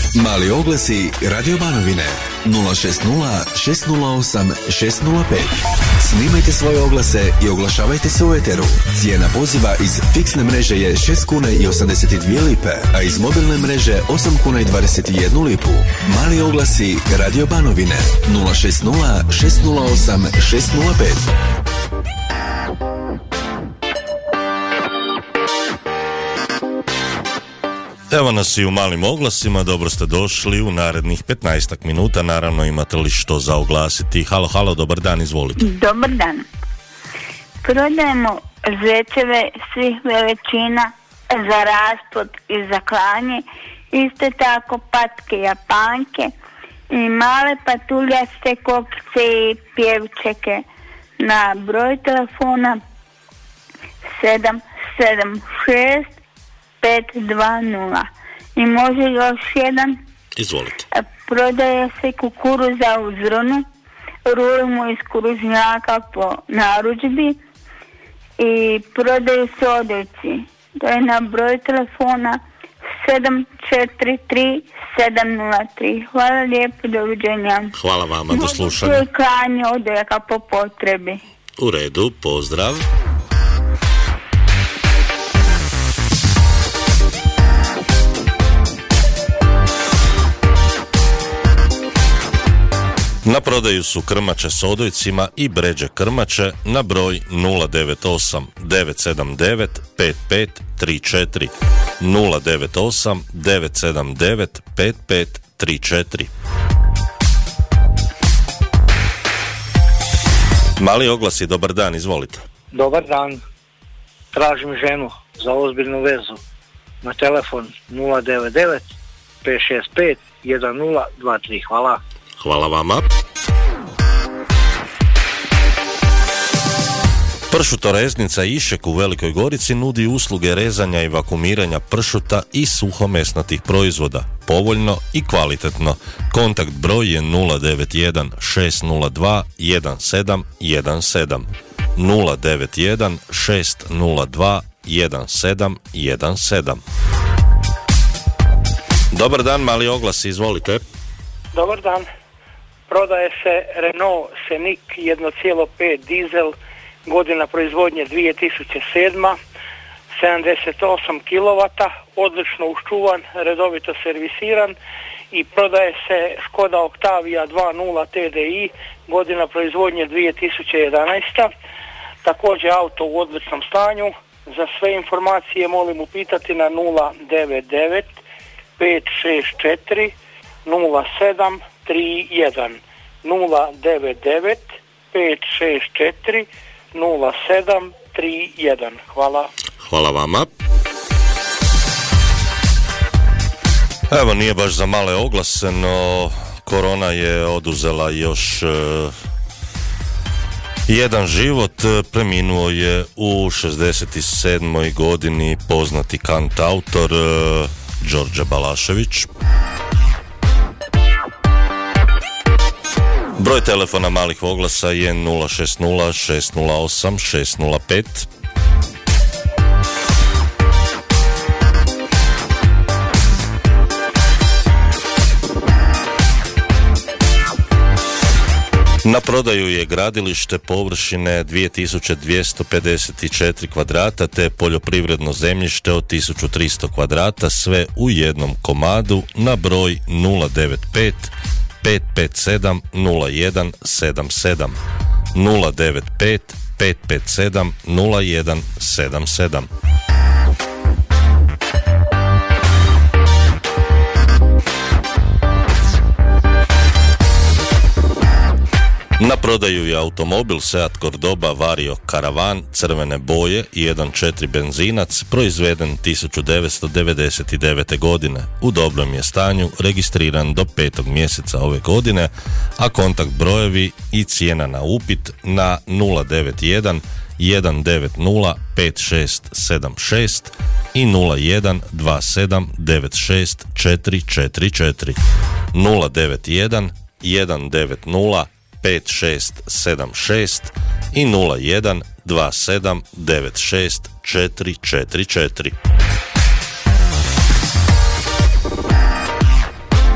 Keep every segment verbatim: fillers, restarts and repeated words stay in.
Mali oglasi Radio Banovine nula šest nula šest nula osam šest nula pet. Snimajte svoje oglase i oglašavajte se u eteru. Cijena poziva iz fiksne mreže je šest kuna i osamdeset dvije lipe, a iz mobilne mreže osam kuna i dvadeset jednu lipu. Mali oglasi Radio Banovine nula šest nula šest nula osam šest nula pet. Evo nas i u malim oglasima, dobro ste došli u narednih petnaestak minuta, naravno imate li što za oglasiti. Halo, halo, dobar dan, izvolite. Dobar dan. Prodajemo zečeve svih veličina za raspod i za klanje, isto tako patke japanke i male patuljaste kokice i pjevčeke na broj telefona sedam sedam šest pet dva nula. I može još jedan. Izvolite. Prodaje se kukuruza u zrnu, rulimo iz kuružnjaka po narudžbi i prodaju se odojci. To je na broj telefona sedam četiri tri sedam nula tri. Hvala lijepo, doviđenja. Hvala vama, do slušanja. Mogu klanje odojaka po potrebi. U redu, pozdrav. Na prodaju su krmače s odojcima i bređe krmače na broj nula devet osam devet sedam devet pet pet tri četiri nula devet osam devet sedam devet pet pet tri četiri. Mali oglasi, dobar dan, izvolite. Dobar dan, tražim ženu za ozbiljnu vezu na telefon nula devet devet pet šest pet jedan nula dva tri. Hvala. Hvala vama. Pršutoreznica Išek u Velikoj Gorici nudi usluge rezanja i vakuumiranja pršuta i suhomesnatih proizvoda. Povoljno i kvalitetno. Kontakt broj je nula devet jedan šest nula dva jedan sedam jedan sedam. nula devet jedan šest nula dva jedan sedam jedan sedam. Dobar dan, mali oglas, izvolite. Dobar dan. Prodaje se Renault Scenic jedan zarez pet dizel, godina proizvodnje dvije tisuće sedma, sedamdeset osam kilovata, odlično uščuvan, redovito servisiran i prodaje se Škoda Octavia dva nula T D I, godina proizvodnje dvije tisuće jedanaesta. Također auto u odličnom stanju. Za sve informacije molim upitati na nula devet devet pet šest četiri nula sedam tri jedan nula devet devet pet šest četiri nula sedam tri jedan. Hvala. Hvala vama. Evo, nije baš za male oglase, no korona je oduzela još uh, jedan život. Preminuo je u šezdeset sedmoj godini poznati kantautor uh, Đorđe Balašević. Broj telefona malih oglasa je nula šest nula šest nula osam šest nula pet. Na prodaju je gradilište površine dvije tisuće dvjesto pedeset četiri kvadrata te poljoprivredno zemljište od tisuću tristo kvadrata, sve u jednom komadu na broj nula devet pet pet pet sedam nula jedan sedam sedam nula devet pet pet pet sedam nula jedan sedam sedam. Na prodaju je automobil Seat Cordoba Vario Caravan crvene boje i jedan zarez četiri benzinac, proizveden tisuću devetsto devedeset devete. godine. U dobrom je stanju, registriran do petog mjeseca ove godine, a kontakt brojevi i cijena na upit na nula devet jedan jedan devet nula pet šest sedam šest i nula jedan dva sedam devet šest četiri četiri četiri. nula devet jedan jedan devet nula pet šest sedam šest i nula jedan dva sedam devet šest četiri četiri četiri.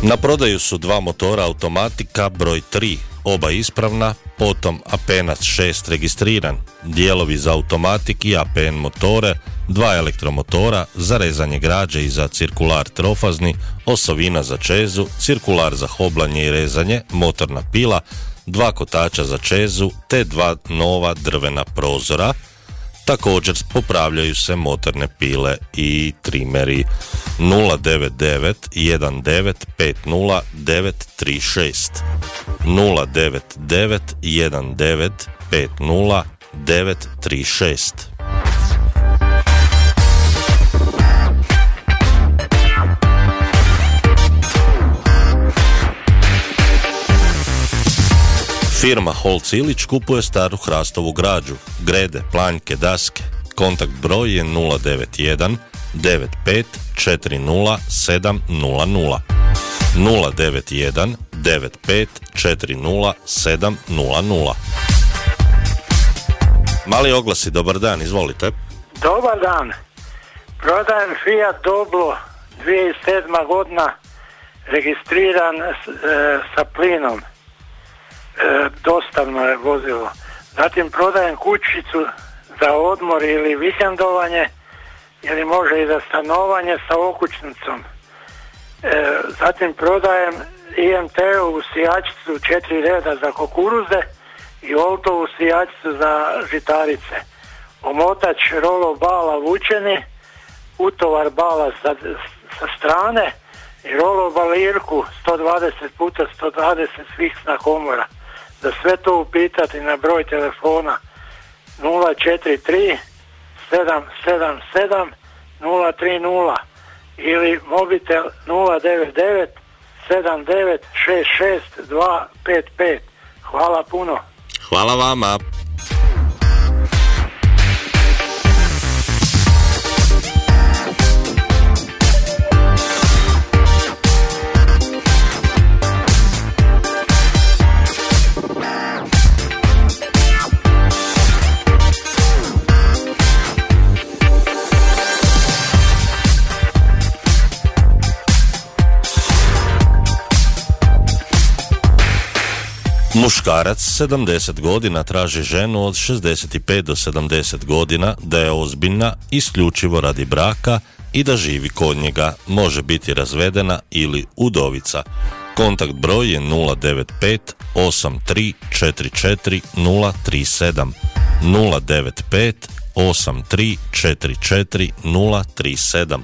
Na prodaju su dva motora automatika broj tri, oba ispravna, potom A P N šest registriran, dijelovi za automatik i A P N motore, dva elektromotora za rezanje građe i za cirkular trofazni, osovina za čezu, cirkular za hoblanje i rezanje, motorna pila, dva kotača za čezu te dva nova drvena prozora. Također popravljaju se motorne pile i trimeri. Nula devet devet jedan devet pet nula devet tri šest nula devet devet jedan devet pet nula devet tri šest. Firma Holc Ilić kupuje staru hrastovu građu, grede, planjke, daske. Kontakt broj je nula devet jedan devet pet četiri nula sedam nula nula nula devet jedan devet pet četiri nula sedam nula nula. Mali oglasi, dobar dan, izvolite. Dobar dan. Prodajem Fiat Doblo dvije tisuće sedma godina, registriran e, sa plinom. E, dostavno je vozilo. Zatim prodajem kućicu za odmor ili vikendovanje, ili može i za stanovanje sa okućnicom. E, zatim prodajem I M T-ovu sijačicu četiri reda za kukuruze i Oltovu sijačicu za žitarice. Omotač rolo bala vučeni, utovar bala sa, sa strane i rolo balirku sto dvadeset puta sto dvadeset fiksna komora. Da sve to upitati na broj telefona nula četiri tri sedam sedam sedam nula tri nula ili mobitel nula devet devet sedam devet šest šest dva pet pet. Hvala puno. Hvala vama. Muškarac sedamdeset godina traži ženu od šezdeset pet do sedamdeset godina da je ozbiljna isključivo radi braka i da živi kod njega, može biti razvedena ili udovica. Kontakt broj je nula devet pet osam tri četiri četiri nula tri sedam nula devet pet osam tri četiri četiri nula tri sedam.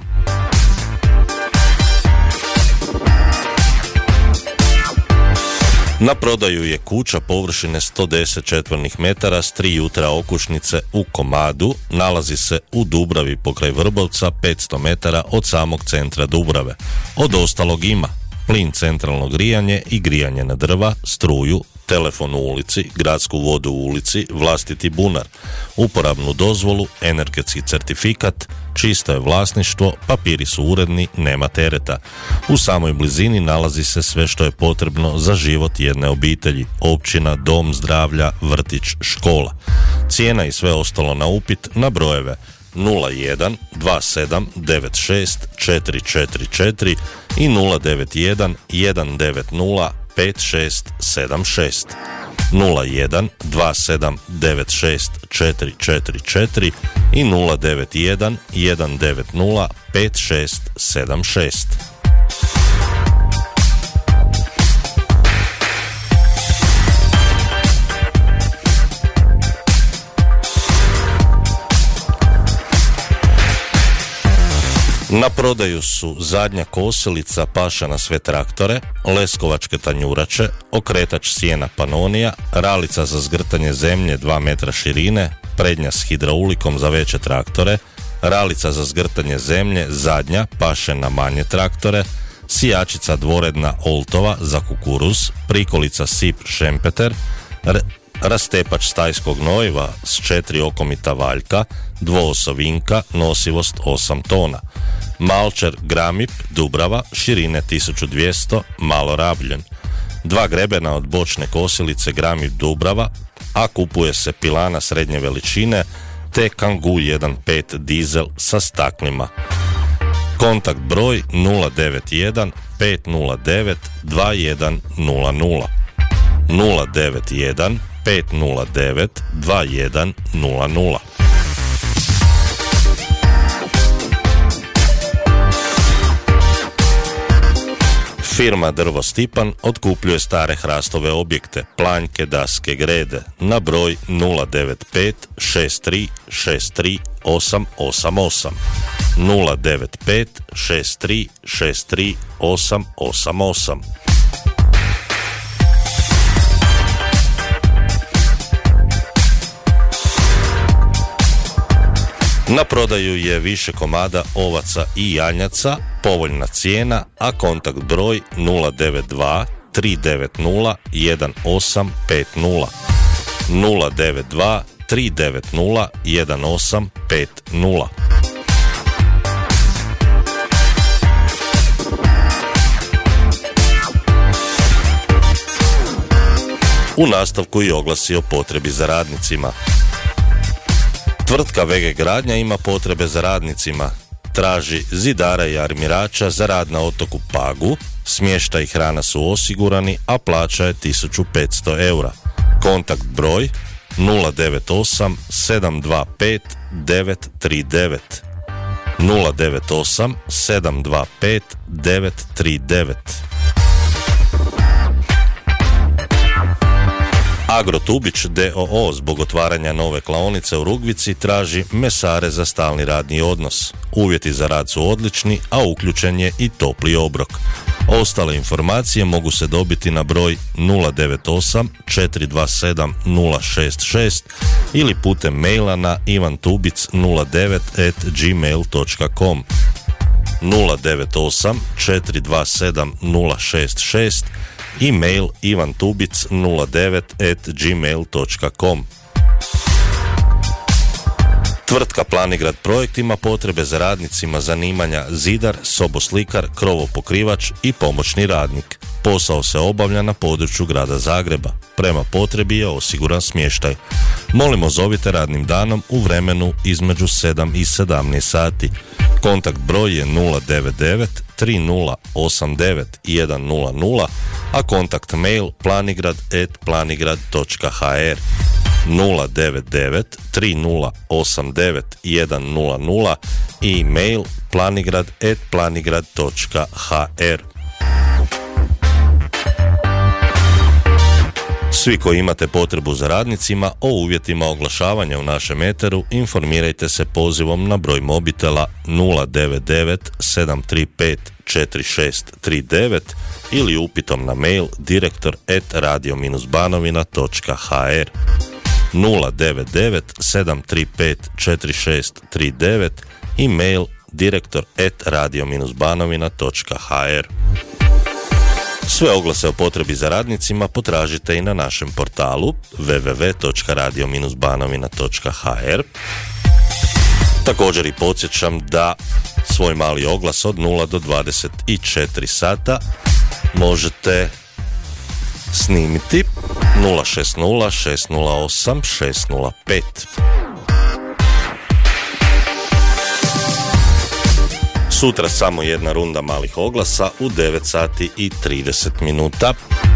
Na prodaju je kuća površine sto deset četvornih metara s tri jutra okućnice u komadu, nalazi se u Dubravi pokraj Vrbovca, petsto metara od samog centra Dubrave. Od ostalog ima plin, centralno grijanje i grijanje na drva, struju, telefon u ulici, gradsku vodu u ulici, vlastiti bunar, uporabnu dozvolu, energetski certifikat, čisto je vlasništvo, papiri su uredni, nema tereta. U samoj blizini nalazi se sve što je potrebno za život jedne obitelji, općina, dom zdravlja, vrtić, škola. Cijena i sve ostalo na upit na brojeve nula jedan dva sedam devet šest četiri četiri četiri i nula devet jedan jedan devet nula pet šest sedam šest. nula jedan dva sedam devet šest četiri četiri četiri i nula devet jedan jedan devet nula pet šest sedam šest. Na prodaju su zadnja kosilica paša na sve traktore, leskovačke tanjurače, okretač sjena Panonija, ralica za zgrtanje zemlje dva metra širine, prednja s hidraulikom za veće traktore, ralica za zgrtanje zemlje zadnja paše na manje traktore, sijačica dvoredna Oltova za kukuruz, prikolica Sip Šempeter, r- rastepač stajskog gnojiva s četiri okomita valjka, dvoosovinka, nosivost osam tona. Malčer Gramip Dubrava, širine tisuću dvjesto, malo rabljen. Dva grebena od bočne kosilice Gramip Dubrava, a kupuje se pilana srednje veličine te Kangoo jedan pet dizel sa staklima. Kontakt broj nula devet jedan pet nula devet dva jedan nula nula. nula devet jedan pet nula devet dva jedan nula nula. Firma Drvo Stipan otkupljuje stare hrastove objekte, planjke, daske, grede na broj nula devet pet šest tri šest tri osam osam osam. nula devet pet šest tri šest tri osam osam osam. Na prodaju je više komada ovaca i janjaca, povoljna cijena, a kontakt broj nula devet dva tri devet nula jedan osam pet nula. nula devet dva tri devet nula jedan osam pet nula. U nastavku i oglasi o potrebi za radnicima. Tvrtka V G Gradnja ima potrebe za radnicima. Traži zidara i armirača za rad na otoku Pagu. Smještaj i hrana su osigurani, a plaća je tisuću petsto eura. Kontakt broj nula devet osam sedam dva pet devet tri devet. nula devet osam sedam dva pet devet tri devet. Agrotubić d o o zbog otvaranja nove klaonice u Rugvici traži mesare za stalni radni odnos. Uvjeti za rad su odlični, a uključen je i topli obrok. Ostale informacije mogu se dobiti na broj nula devet osam četiri dva sedam nula šest šest ili putem maila na ivantubic nula devet at gmail dot com. nula devet osam četiri dva sedam nula šest šest, e-mail ivantubic nula devet at gmail dot com. Tvrtka Planigrad Projekt ima potrebe za radnicima zanimanja zidar, soboslikar, krovopokrivač i pomoćni radnik. Posao se obavlja na području grada Zagreba. Prema potrebi je osiguran smještaj. Molimo zovite radnim danom u vremenu između sedam i sedamnaest sati. Kontakt broj je nula devet devet tri nula osam devet jedan nula nula, a kontakt mail planigrad at planigrad dot h r. nula devet devet tri nula osam devet jedan nula nula i e-mail planigrad at planigrad dot h r. Svi koji imate potrebu za radnicima o uvjetima oglašavanja u našem eteru informirajte se pozivom na broj mobitela nula devet devet sedam tri pet četiri šest tri devet ili upitom na mail direktor at radio banovina dot h r. nula devet devet sedam tri pet četiri šest tri devet i mail direktor at radio banovina dot h r. Sve oglase o potrebi za radnicima potražite i na našem portalu w w w dot radio banovina dot h r. Također i podsjećam da svoj mali oglas od nula do dvadeset četiri sata možete snimiti nula šest nula šest nula osam šest nula pet. Sutra samo jedna runda malih oglasa u devet sati i trideset minuta.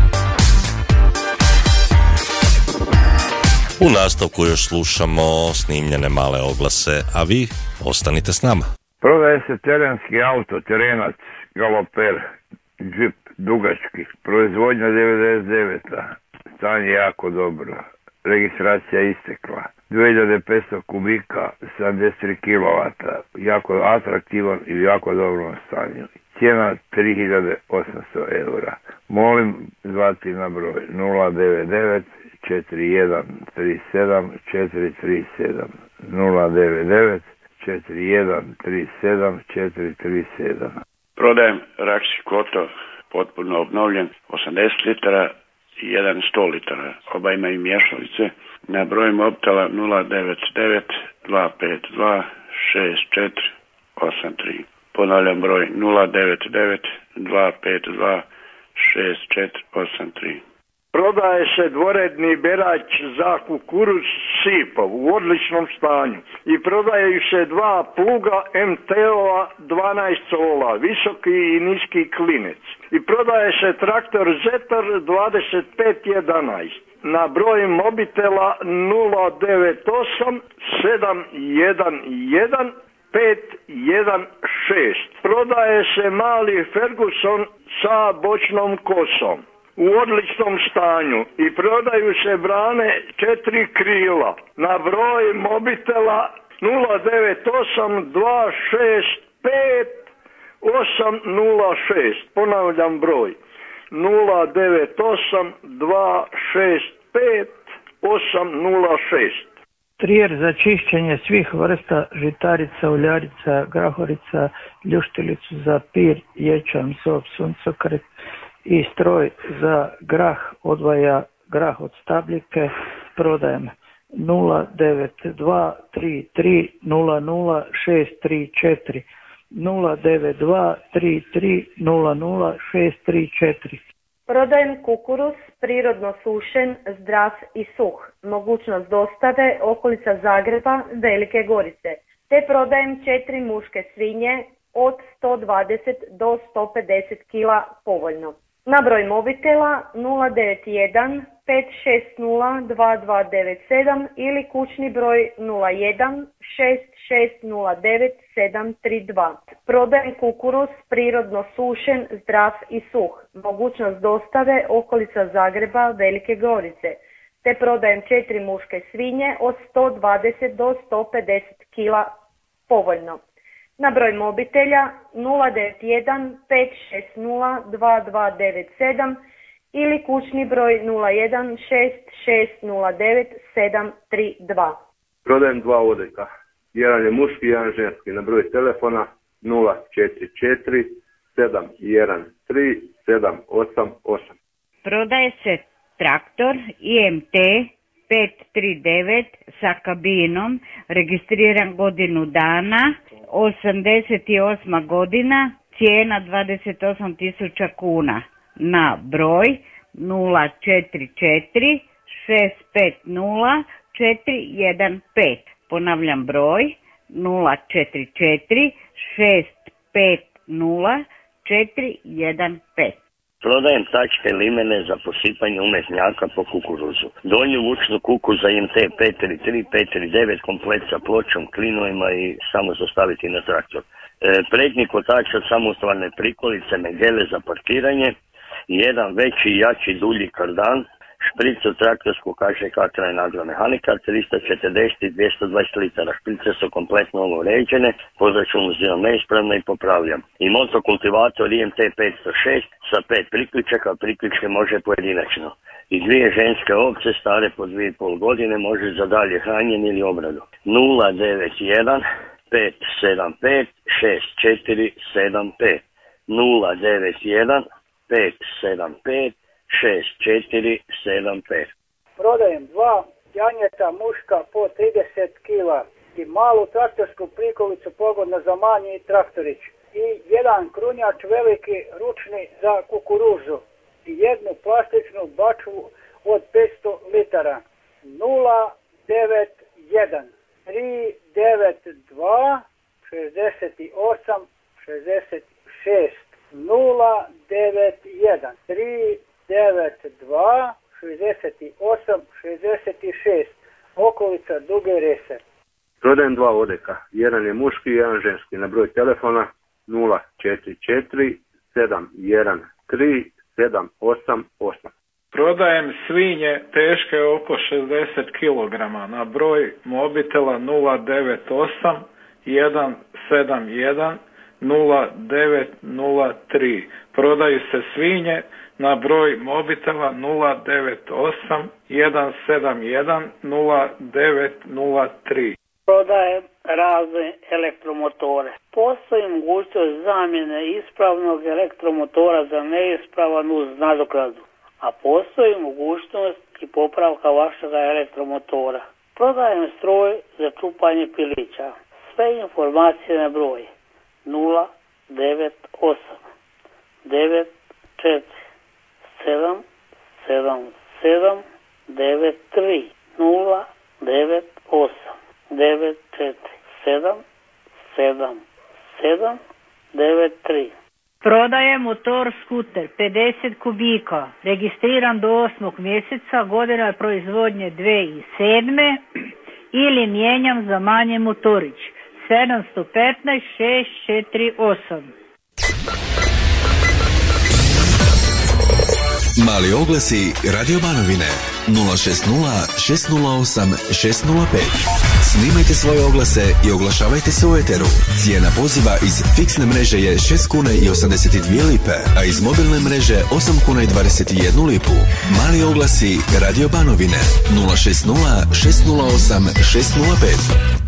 U nastavku još slušamo snimljene male oglase, a vi ostanite s nama. Prodaje se terenski auto, terenac, galoper, džip, dugački, proizvodnja devedeset deveta, stanje jako dobro, registracija istekla, dvije hiljade petsto kubika, sedamdeset tri kilovata, jako atraktivan i jako dobro stanju. Cijena tri hiljade osamsto eura. Molim zvati na broj nula devet devet četiri jedan tri sedam četiri tri sedam, nula devet devet četiri jedan tri sedam četiri tri sedam. Prodajem Raksi Koto, potpuno obnovljen, osamdeset litara i jedan sto litara. Oba imaju mješalice. Na broj mobitela nula devet devet dva pet dva šest četiri osam tri. Ponavljam broj nula devet devet dva pet dva šest četiri osam tri. Prodaje se dvoredni berač za kukuruz Sipov u odličnom stanju i prodaju se dva pluga M T-ova dvanaest cola, visoki i niski klinec. I prodaje se traktor Zetor dvadeset pet jedanaest na broj mobitela nula devet osam sedam jedan jedan pet jedan šest. Prodaje se mali Ferguson sa bočnom kosom u odličnom stanju i prodaju se brane četiri krila na broj mobitela nula devet osam dva šest pet osam nula šest. Ponavljam broj nula devet osam dva šest pet osam nula šest. Trijer za čišćenje svih vrsta žitarica, uljarica, grahorica, ljuštilicu za pir, ječam, sop, suncokret i stroj za grah odvaja grah od stabljike. Prodajem nula devet dva tri tri nula nula šest tri četiri nula devet dva tri tri nula nula šest tri četiri. Prodajem kukuruz, prirodno sušen, zdrav i suh. Mogućnost dostave okolica Zagreba, Velike Gorice. Te prodajem četiri muške svinje od sto dvadeset do sto pedeset kila povoljno. Na broj mobitela nula devet jedan pet šest nula dva dva devet sedam ili kućni broj nula jedan šest šest nula devet sedam tri dva. Prodajem kukuruz, prirodno sušen, zdrav i suh. Mogućnost dostave okolica Zagreba, Velike Gorice. Te prodajem četiri muške svinje od sto dvadeset do sto pedeset kila povoljno. Na broj mobitelja nula devet jedan pet šest nula dva dva devet sedam ili kućni broj nula jedan šest šest nula devet sedam tri dva. Prodajem dva odeka. Jedan je muški, jedan ženski. Na broj telefona nula četiri četiri sedam jedan tri sedam osam osam. Prodaje se traktor I M T pet tri devet sa kabinom, registriran godinu dana, osamdeset osma godina, cijena dvadeset osam tisuća kuna. Na broj nula četiri četiri šest pet nula četiri jedan pet. Ponavljam broj nula četiri četiri šest pet nula četiri jedan pet. Prodajem tačke limene za posipanje umetnjaka po kukuruzu. Donju vučnu kuku za I M T pet tri tri pet tri devet komplet sa pločom, klinovima i samo zastaviti na traktor. E, prednji kotač od samostvarne prikolice, megele za parkiranje, jedan veći i jači dulji kardan, špric od traktorskog K Ž K trajna agromehanika tristo četrdeset i dvjesto dvadeset litara. Šprice su kompletno uređene, po računu uzimam neispravno i popravljam. I motokultivator I M T petsto šest sa pet priključaka, priključke može pojedinačno. I dvije ženske ovce stare po dvije i pol godine može za dalje hranjenje ili obradu. nula devet jedan pet sedam pet šest četiri sedam pet nula devet jedan pet sedam pet šest četiri sedam pet. Prodajem dva janjeta muška po trideset kila i malu traktorsku prikolicu pogodno za manji traktorić i jedan krunjač veliki ručni za kukuruzu i jednu plastičnu bačvu od petsto litara. nula devet jedan tri devet dva šezdeset osam šezdeset šest nula devet jedan tri devet dva šezdeset osam šezdeset šest okolica Duge Rese. Prodajem dva odeka. Jedan je muški, jedan ženski. Na broj telefona nula četiri četiri sedam jedan tri sedam osam osam. Prodajem svinje teške oko šezdeset kilograma. Na broj mobitela nula devet osam jedan sedam jedan nula devet nula tri. Prodaju se svinje na broj mobitela nula devet osam jedan sedam jedan nula devet nula tri. Prodajem razne elektromotore. Postoji mogućnost zamjene ispravnog elektromotora za neispravan uz nadoknadu, a postoji mogućnost i popravka vašeg elektromotora. Prodajem stroj za čupanje pilića. Sve informacije na broj nula devet osam devet četiri sedam sedam sedam devet tri nula devet osam devet četiri sedam sedam sedam devet tri. Prodaje motor skuter pedeset kubika, registriran do osmog mjeseca, godina proizvodnje dvije tisuće sedme ili mijenjam za manje motorić. sedam jedan pet šest četiri osam. Mali oglasi Radio Banovine nula šest nula šest nula osam šest nula pet. Snimajte svoje oglase i oglašavajte se u eteru. Cijena poziva iz fiksne mreže je šest kuna i osamdeset dvije lipe, a iz mobilne mreže osam kuna i dvadeset jednu lipu. Mali oglasi Radio Banovine nula šest nula šest nula osam šest nula pet.